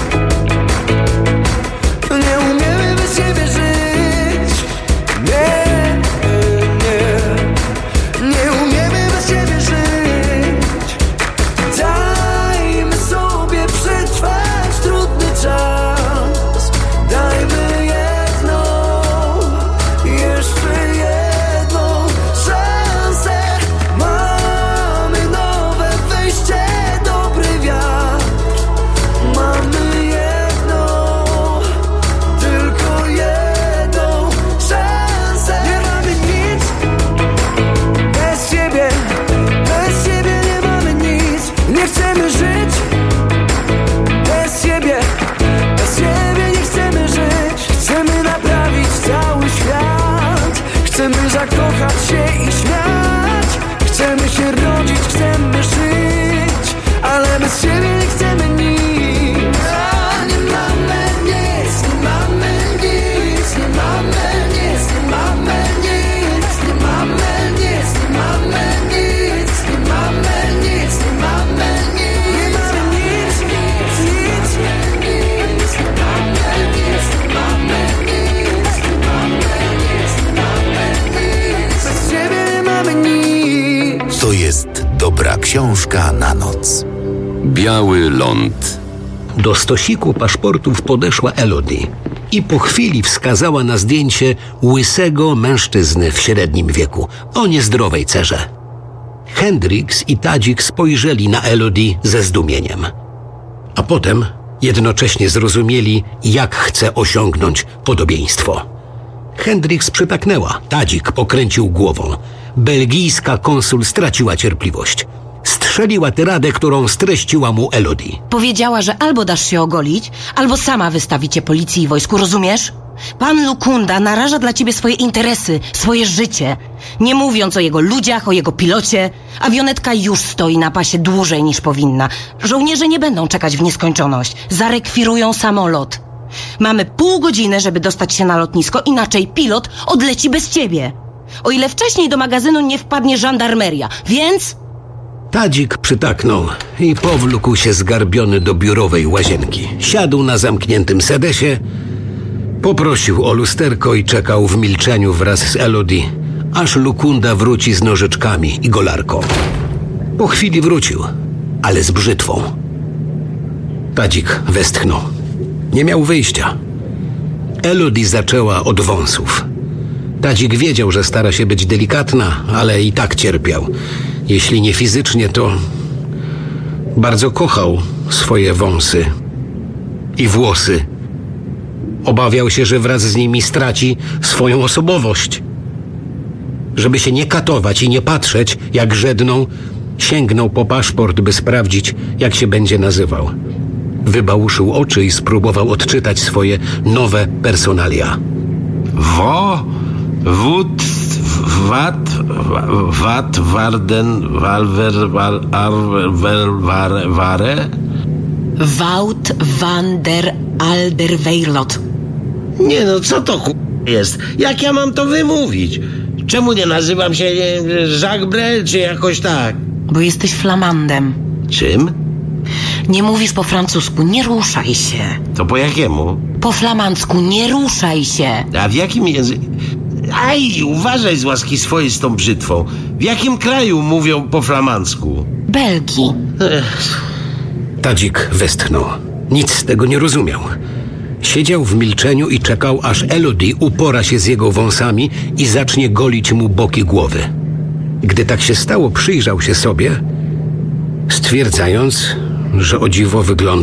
Nie umiemy bez ciebie żyć. Nie, nie, nie umiemy bez ciebie żyć. Dajmy sobie przetrwać trudny czas. Dajmy jedną, jeszcze jedną szansę. Mamy nowe wejście, dobry wiatr. Mamy jedną, tylko jedną szansę. Nie mamy nic bez ciebie nie mamy nic. Nie chcemy żyć bez ciebie nie chcemy żyć. Chcemy naprawić cały świat, chcemy zakochać się i śmiać. Chcemy się rodzić, chcemy żyć, ale bez ciebie nie chcemy nic. Nie mamy nic, nie mamy nic, nie mamy nic, nie mamy nic, nie mamy nic, nie mamy nic, nie mamy nic, nie mamy nic, nie mamy nic, nic, nic, nie mamy nic, nie mamy nic, nie mamy nic, nie mamy nic. Bez ciebie nie mamy nic. To jest dobra książka na noc. Biały ląd. Do stosiku paszportów podeszła Elodie i po chwili wskazała na zdjęcie łysego mężczyzny w średnim wieku o niezdrowej cerze. Hendrix i Tadzik spojrzeli na Elodie ze zdumieniem. A potem jednocześnie zrozumieli, jak chce osiągnąć podobieństwo. Hendrix przytaknęła, Tadzik pokręcił głową. Belgijska konsul straciła cierpliwość. Strzeliła tyradę, którą streściła mu Elodie. Powiedziała, że albo dasz się ogolić, albo sama wystawicie policji i wojsku, rozumiesz? Pan Lukunda naraża dla ciebie swoje interesy, swoje życie. Nie mówiąc o jego ludziach, o jego pilocie. Awionetka już stoi na pasie dłużej niż powinna. Żołnierze nie będą czekać w nieskończoność. Zarekwirują samolot. Mamy pół godziny, żeby dostać się na lotnisko, inaczej pilot odleci bez ciebie. O ile wcześniej do magazynu nie wpadnie żandarmeria, więc... Tadzik przytaknął i powlókł się zgarbiony do biurowej łazienki. Siadł na zamkniętym sedesie, poprosił o lusterko i czekał w milczeniu wraz z Elodie, aż Lukunda wróci z nożyczkami i golarką. Po chwili wrócił, ale z brzytwą. Tadzik westchnął. Nie miał wyjścia. Elodie zaczęła od wąsów. Tadzik wiedział, że stara się być delikatna, ale i tak cierpiał. Jeśli nie fizycznie, to bardzo kochał swoje wąsy i włosy. Obawiał się, że wraz z nimi straci swoją osobowość. Żeby się nie katować i nie patrzeć, jak żedną, sięgnął po paszport, by sprawdzić, jak się będzie nazywał. Wybałuszył oczy i spróbował odczytać swoje nowe personalia. Warden, Ware? Wout van der Alderweireld. Nie no, co to jest? Jak ja mam to wymówić? Czemu nie nazywam się Jacques Brel, czy jakoś tak? Bo jesteś flamandem. Czym? Nie mówisz po francusku, nie ruszaj się. To po jakiemu? Po flamandzku, nie ruszaj się. A w jakim języku? Aj, uważaj z łaski swojej z tą brzytwą. W jakim kraju mówią po flamandzku? Belgii. Tadzik westchnął. Nic z tego nie rozumiał. Siedział w milczeniu i czekał, aż Elodie upora się z jego wąsami i zacznie golić mu boki głowy. Gdy tak się stało, przyjrzał się sobie, stwierdzając, że o dziwo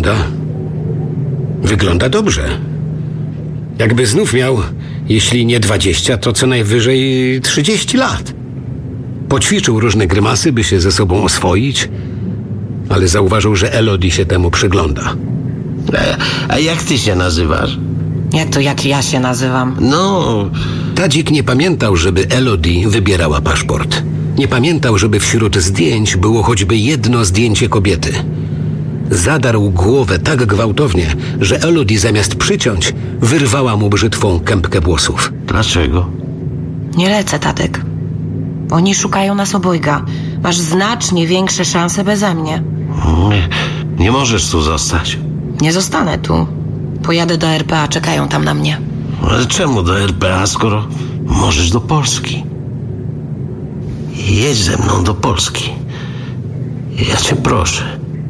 wygląda dobrze. Jakby znów miał, jeśli nie 20, to co najwyżej 30 lat. Poćwiczył różne grymasy, by się ze sobą oswoić, ale zauważył, że Elodie się temu przygląda. A jak ty się nazywasz? Jak ja się nazywam? No... Tadzik nie pamiętał, żeby Elodie wybierała paszport. Nie pamiętał, żeby wśród zdjęć było choćby jedno zdjęcie kobiety. Zadarł głowę tak gwałtownie, że Elodie zamiast przyciąć, wyrwała mu brzytwą kępkę włosów. Dlaczego? Nie lecę, Tadek. Oni szukają nas obojga. Masz znacznie większe szanse beze mnie. Nie możesz tu zostać. Nie zostanę tu. Pojadę do RPA, czekają tam na mnie. Ale czemu do RPA, skoro możesz do Polski? Jedź ze mną do Polski. Ja cię proszę.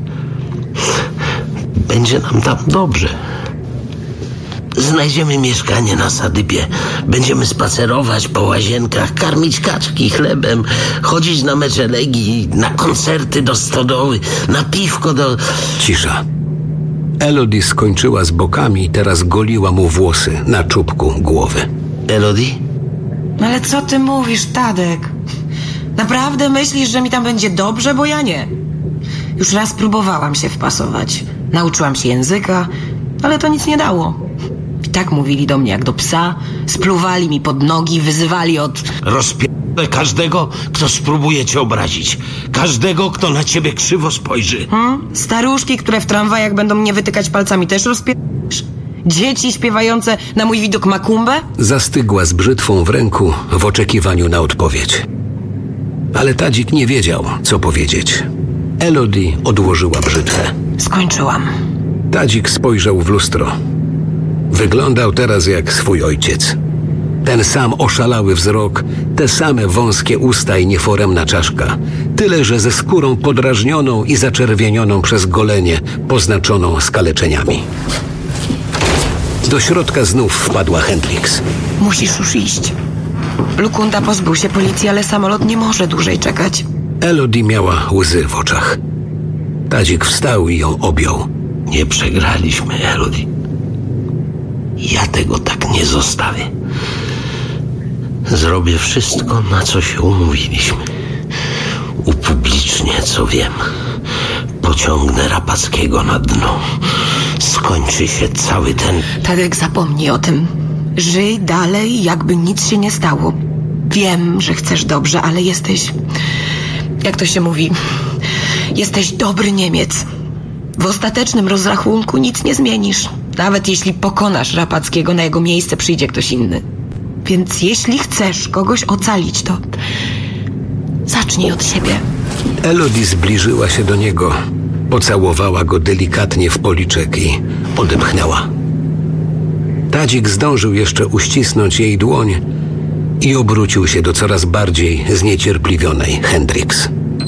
Będzie nam tam dobrze. Znajdziemy mieszkanie na Sadybie. Będziemy spacerować po łazienkach, karmić kaczki chlebem, chodzić na mecze Legii, na koncerty do stodoły, na piwko do... Cisza. Elodie skończyła z bokami i teraz goliła mu włosy na czubku głowy. Elodie? Ale co ty mówisz, Tadek? Naprawdę myślisz, że mi tam będzie dobrze, bo ja nie. Już raz próbowałam się wpasować. Nauczyłam się języka, ale to nic nie dało. I tak mówili do mnie jak do psa, spluwali mi pod nogi, wyzywali od... Rozpierdolę każdego, kto spróbuje cię obrazić. Każdego, kto na ciebie krzywo spojrzy. Staruszki, które w tramwajach będą mnie wytykać palcami, też rozpierdolisz? Dzieci śpiewające na mój widok makumbę? Zastygła z brzytwą w ręku w oczekiwaniu na odpowiedź. Ale Tadzik nie wiedział, co powiedzieć. Elodie odłożyła brzytwę. Skończyłam. Tadzik spojrzał w lustro. Wyglądał teraz jak swój ojciec. Ten sam oszalały wzrok, te same wąskie usta i nieforemna czaszka. Tyle, że ze skórą podrażnioną i zaczerwienioną przez golenie, poznaczoną skaleczeniami. Do środka znów wpadła Hendricks. Musisz już iść. Lukunda pozbył się policji, ale samolot nie może dłużej czekać. Elodie miała łzy w oczach. Tadzik wstał i ją objął. Nie przegraliśmy, Elodie. Ja tego tak nie zostawię. Zrobię wszystko, na co się umówiliśmy. Upublicznię, co wiem. Pociągnę Rapackiego na dno. Skończy się cały ten... Tadek, zapomnij o tym. Żyj dalej, jakby nic się nie stało. Wiem, że chcesz dobrze, ale jesteś... Jak to się mówi? Jesteś dobry Niemiec. W ostatecznym rozrachunku nic nie zmienisz. Nawet jeśli pokonasz Rapackiego, na jego miejsce przyjdzie ktoś inny. Więc jeśli chcesz kogoś ocalić, to zacznij od siebie. Elodie zbliżyła się do niego, pocałowała go delikatnie w policzek i odepchnęła. Tadzik zdążył jeszcze uścisnąć jej dłoń i obrócił się do coraz bardziej zniecierpliwionej Hendricks.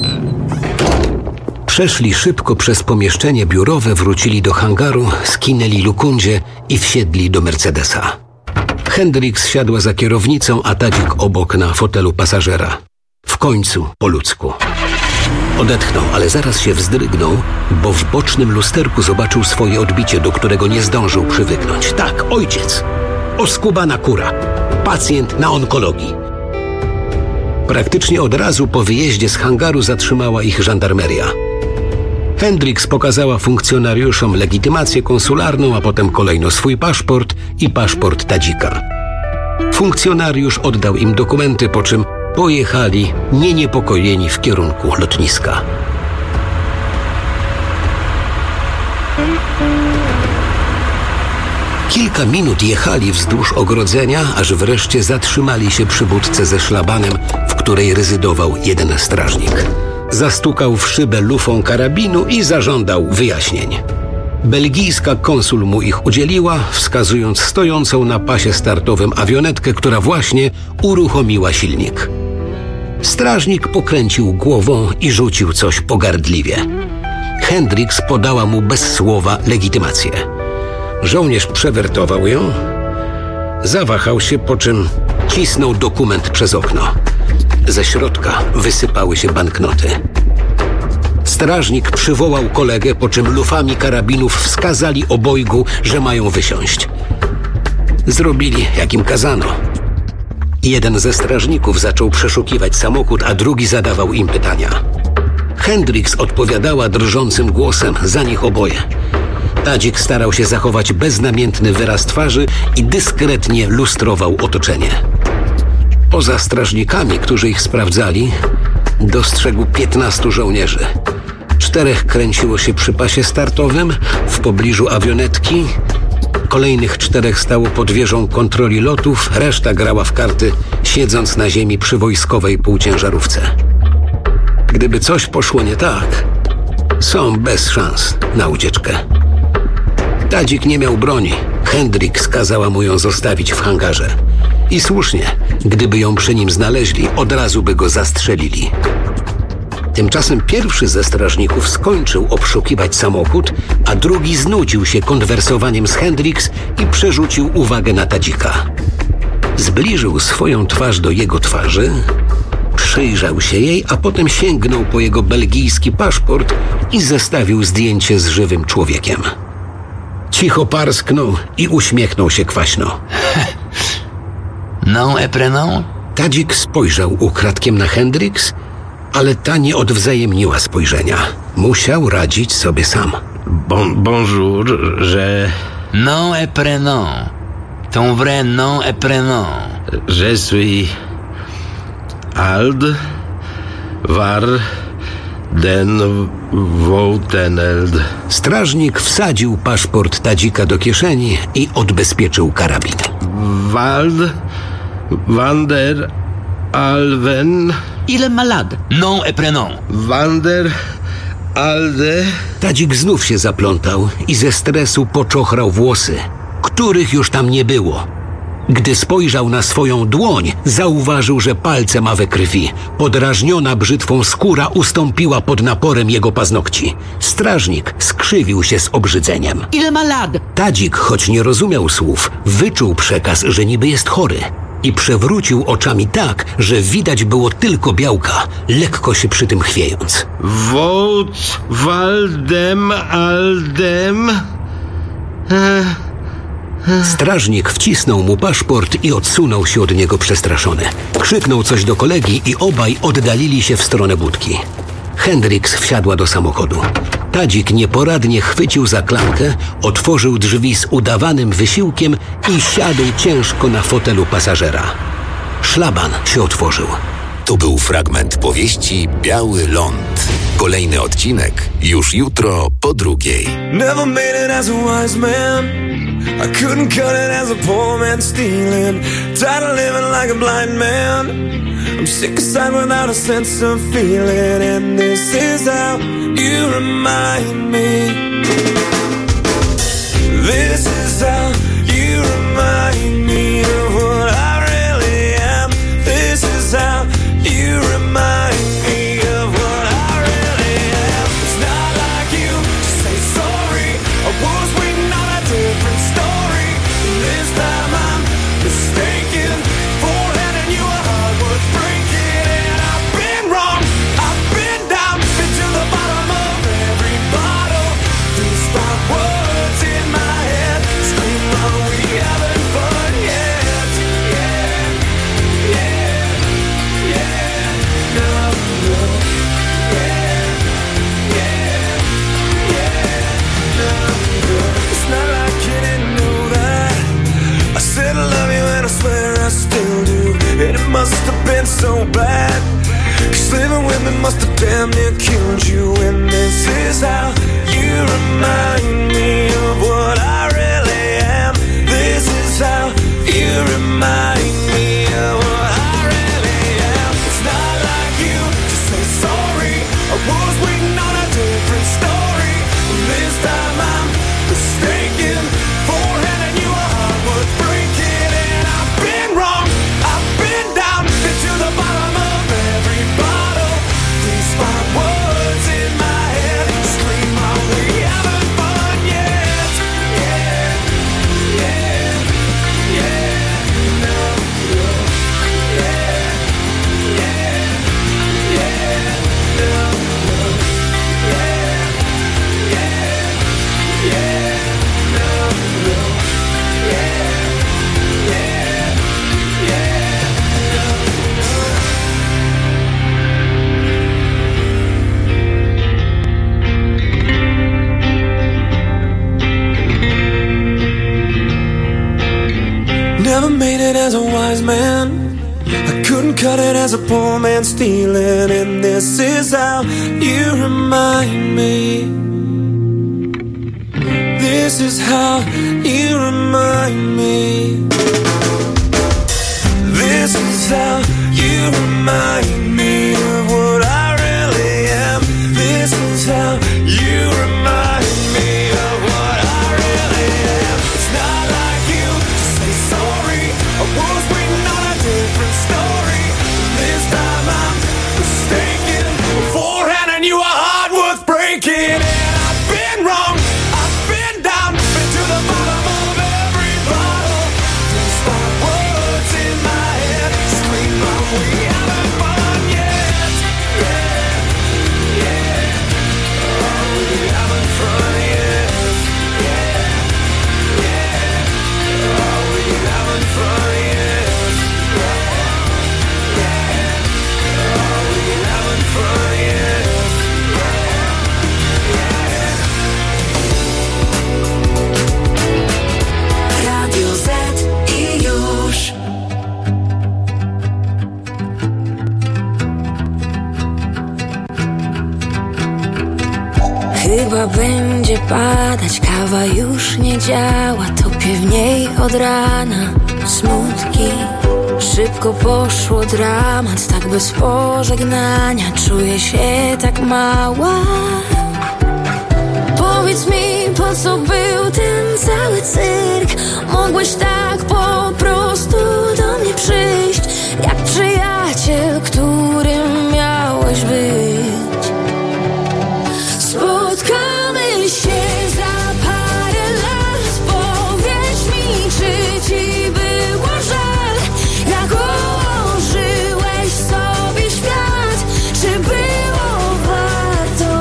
Przeszli szybko przez pomieszczenie biurowe, wrócili do hangaru, skinęli Lukundzie i wsiedli do Mercedesa. Hendricks siadła za kierownicą, a Tadzik obok na fotelu pasażera. W końcu po ludzku. Odetchnął, ale zaraz się wzdrygnął, bo w bocznym lusterku zobaczył swoje odbicie, do którego nie zdążył przywyknąć. Tak, ojciec. Oskubana kura. Pacjent na onkologii. Praktycznie od razu po wyjeździe z hangaru zatrzymała ich żandarmeria. Hendricks pokazała funkcjonariuszom legitymację konsularną, a potem kolejno swój paszport i paszport Tadzika. Funkcjonariusz oddał im dokumenty, po czym pojechali nieniepokojeni w kierunku lotniska. Kilka minut jechali wzdłuż ogrodzenia, aż wreszcie zatrzymali się przy budce ze szlabanem, w której rezydował jeden strażnik. Zastukał w szybę lufą karabinu i zażądał wyjaśnień. Belgijska konsul mu ich udzieliła, wskazując stojącą na pasie startowym awionetkę, która właśnie uruchomiła silnik. Strażnik pokręcił głową i rzucił coś pogardliwie. Hendricks podała mu bez słowa legitymację. Żołnierz przewertował ją, zawahał się, po czym cisnął dokument przez okno. Ze środka wysypały się banknoty. Strażnik przywołał kolegę, po czym lufami karabinów wskazali obojgu, że mają wysiąść. Zrobili, jak im kazano. Jeden ze strażników zaczął przeszukiwać samochód, a drugi zadawał im pytania. Hendricks odpowiadała drżącym głosem za nich oboje. Tadzik starał się zachować beznamiętny wyraz twarzy i dyskretnie lustrował otoczenie. Poza strażnikami, którzy ich sprawdzali, dostrzegł 15 żołnierzy. 4 kręciło się przy pasie startowym, w pobliżu awionetki. Kolejnych 4 stało pod wieżą kontroli lotów, reszta grała w karty, siedząc na ziemi przy wojskowej półciężarówce. Gdyby coś poszło nie tak, są bez szans na ucieczkę. Tadzik nie miał broni. Hendricks kazała mu ją zostawić w hangarze. I słusznie, gdyby ją przy nim znaleźli, od razu by go zastrzelili. Tymczasem pierwszy ze strażników skończył obszukiwać samochód, a drugi znudził się konwersowaniem z Hendricks i przerzucił uwagę na Tadzika. Zbliżył swoją twarz do jego twarzy, przyjrzał się jej, a potem sięgnął po jego belgijski paszport i zestawił zdjęcie z żywym człowiekiem. Cicho parsknął i uśmiechnął się kwaśno. Non et prénom? Tadzik spojrzał ukradkiem na Hendricks, ale ta nie odwzajemniła spojrzenia. Musiał radzić sobie sam. Bonjour, je... Non et prénom. Ton vrai nom et prénom. Je suis... Ald... War... Den... Wouteneld. Strażnik wsadził paszport Tadzika do kieszeni i odbezpieczył karabin. Wald... Wander... Alven... Il est malade. Non et prénom. Wander... Alde... Tadzik znów się zaplątał i ze stresu poczochrał włosy, których już tam nie było. Gdy spojrzał na swoją dłoń, zauważył, że palce ma we krwi. Podrażniona brzytwą skóra ustąpiła pod naporem jego paznokci. Strażnik skrzywił się z obrzydzeniem. Il est malade. Tadzik, choć nie rozumiał słów, wyczuł przekaz, że niby jest chory. I przewrócił oczami tak, że widać było tylko białka, lekko się przy tym chwiejąc. Wout... Waldem... Aldem... Strażnik wcisnął mu paszport i odsunął się od niego przestraszony. Krzyknął coś do kolegi i obaj oddalili się w stronę budki. Hendricks wsiadła do samochodu. Tadzik nieporadnie chwycił za klamkę, otworzył drzwi z udawanym wysiłkiem i siadł ciężko na fotelu pasażera. Szlaban się otworzył. To był fragment powieści Biały Ląd. Kolejny odcinek już jutro po 2:00. Never made it as a wise man. I couldn't cut it as a poor man stealing. Tired of living like a blind man. I'm sick aside without a sense of feeling. And this is how you remind me. This is how you remind me of what I really am. This is how you remind me of what I really am. It's not like you to say sorry. I was waiting on a different story. This time I'm mistaken. have been so bad. 'Cause living with me must have damn near killed you. And this is how you remind me of what I really am. This is how you remind me of what I really am. It's not like you to say sorry. I was waiting on a different story. This time I'm mistaken for handing you a heart worth breaking. And I've been wrong, I've been down, been to the bottom of every bottle. These 5 words in my head scream out, we haven't fun yet. Yeah, yeah, yeah, no, no, yeah, yeah, yeah, no, no, yeah, yeah, yeah, no, no, yeah, yeah, yeah, no, no. Never made it as a wise man. I couldn't cut it as a poor man stealing. And this is how you remind me. This is how you remind me. This is how you remind me of what I really am. This is how you remind me of what I really am. It's not like you to say sorry. I was waiting on a different story. This time I'm mistaken for handing you a heart worth breaking. And I've been wrong, I've been down, been to the bottom of every bottle. These 5 words in my head scream out, we haven't fun yet. Yeah, yeah, oh, we haven't fun yet. Yeah, yeah, oh, we haven't fun yet. Yeah, yeah, oh, we haven't fun yet. Radio Z i już. Chyba będzie padać, kawa już nie działa. Topię w niej od rana smutki. Szybko poszło dramat, tak bez pożegnania. Czuję się tak mała. Powiedz mi, po co był ten cały cyrk? Mogłeś tak po prostu do mnie przyjść, jak przyjaciel, którym miałeś być. Spotkamy się za parę lat. Powiedz mi, czy ci było żal, jak ułożyłeś sobie świat, czy było warto?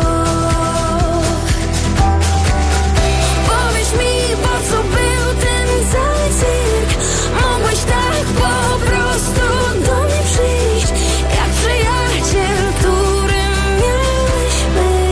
Powiedz mi, po co był ten cały cyrk? Mogłeś tak po prostu do mnie przyjść, jak przyjaciel, którym miałeś być.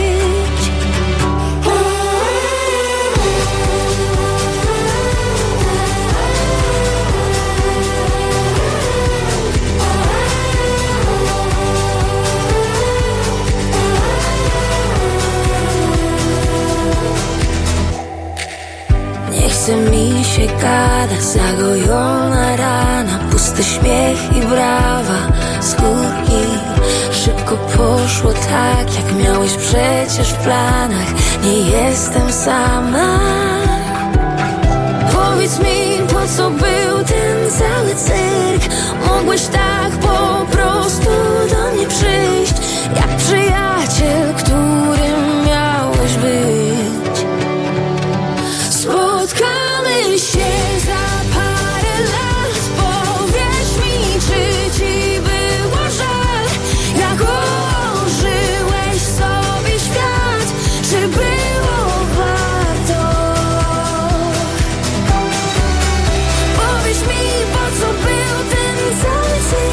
Nie chce mi się gadać, zagojona rana, pusty śmiech i brawa z górki. Szybko poszło tak, jak miałeś przecież w planach. Nie jestem sama. Powiedz mi, po co był ten cały cyrk? Mogłeś tak po prostu do mnie przyjść, jak przyjaciel, którym miałeś być. Spotkamy się za parę lat. Powiedz mi, czy ci było żal, jak ułożyłeś sobie świat, czy było warto? Powiedz mi, po co był ten cały cyrk?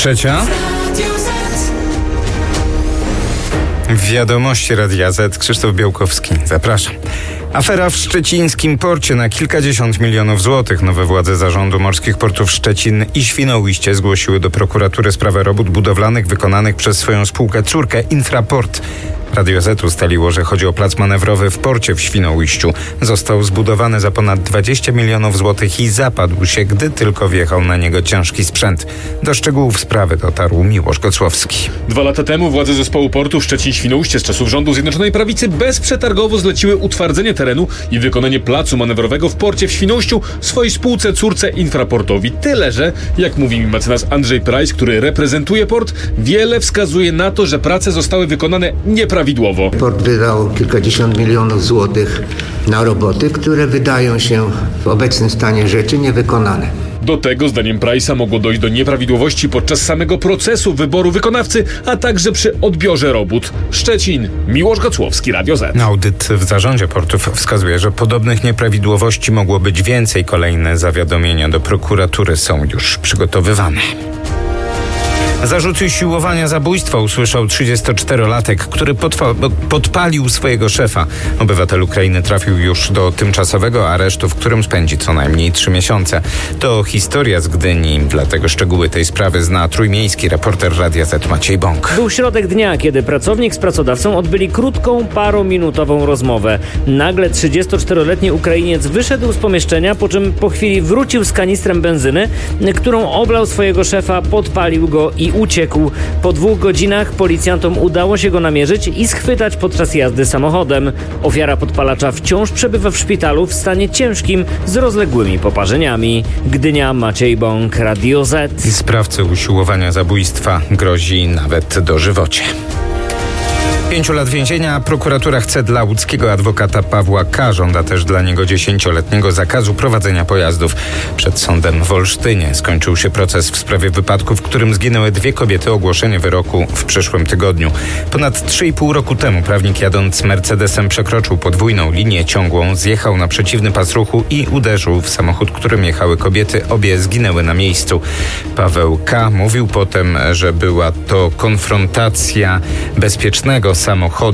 3:00. Wiadomości Radia Z. Krzysztof Białkowski. Zapraszam. Afera w szczecińskim porcie na kilkadziesiąt milionów złotych. Nowe władze Zarządu Morskich Portów Szczecin i Świnoujście zgłosiły do prokuratury sprawę robót budowlanych wykonanych przez swoją spółkę córkę Infraport. Radio Z ustaliło, że chodzi o plac manewrowy w porcie w Świnoujściu. Został zbudowany za ponad 20 milionów złotych i zapadł się, gdy tylko wjechał na niego ciężki sprzęt. Do szczegółów sprawy dotarł Miłosz Gocłowski. 2 lata temu władze zespołu portu Szczecin-Świnoujście z czasów rządu Zjednoczonej Prawicy bezprzetargowo zleciły utwardzenie terenu i wykonanie placu manewrowego w porcie w Świnoujściu swojej spółce córce Infraportowi. Tyle, że, jak mówi mi mecenas Andrzej Price, który reprezentuje port, wiele wskazuje na to, że prace zostały wykonane nieprawidłowo. Port wydał kilkadziesiąt milionów złotych na roboty, które wydają się w obecnym stanie rzeczy niewykonane. Do tego, zdaniem Price'a, mogło dojść do nieprawidłowości podczas samego procesu wyboru wykonawcy, a także przy odbiorze robót. Szczecin, Miłosz Gocłowski, Radio Z. Audyt w zarządzie portów wskazuje, że podobnych nieprawidłowości mogło być więcej. Kolejne zawiadomienia do prokuratury są już przygotowywane. Zarzuty siłowania zabójstwa usłyszał 34-latek, który podpalił swojego szefa. Obywatel Ukrainy trafił już do tymczasowego aresztu, w którym spędzi co najmniej 3 miesiące. To historia z Gdyni, dlatego szczegóły tej sprawy zna trójmiejski reporter Radia Z Maciej Bąk. Był środek dnia, kiedy pracownik z pracodawcą odbyli krótką, parominutową rozmowę. Nagle 34-letni Ukrainiec wyszedł z pomieszczenia, po czym po chwili wrócił z kanistrem benzyny, którą oblał swojego szefa, podpalił go i uciekł. Po 2 godzinach policjantom udało się go namierzyć i schwytać podczas jazdy samochodem. Ofiara podpalacza wciąż przebywa w szpitalu w stanie ciężkim z rozległymi poparzeniami. Gdynia, Maciej Bąk, Radio Z. Sprawcy usiłowania zabójstwa grozi nawet dożywocie. 5 lat więzienia prokuratura chce dla łódzkiego adwokata Pawła K. Żąda też dla niego 10-letniego zakazu prowadzenia pojazdów. Przed sądem w Olsztynie skończył się proces w sprawie wypadku, w którym zginęły 2 kobiety. Ogłoszenie wyroku w przyszłym tygodniu. Ponad 3,5 roku temu prawnik jadąc Mercedesem przekroczył podwójną linię ciągłą, zjechał na przeciwny pas ruchu i uderzył w samochód, którym jechały kobiety. Obie zginęły na miejscu. Paweł K. mówił potem, że była to konfrontacja bezpiecznego samochodu